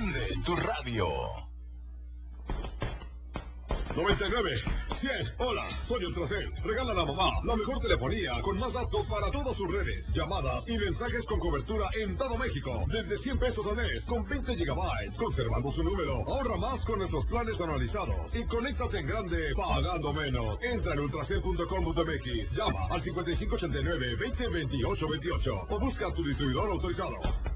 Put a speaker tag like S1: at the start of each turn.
S1: Prende tu radio.
S2: 99, 100, hola, soy Ultracel. Regala a la mamá la mejor telefonía con más datos para todas sus redes, llamadas y mensajes con cobertura en todo México. Desde 100 pesos al mes con 20 gigabytes, conservando su número. Ahorra más con nuestros planes anualizados y conéctate en grande pagando menos. Entra en ultracel.com.mx, llama al 5589-202828 o busca a tu distribuidor autorizado.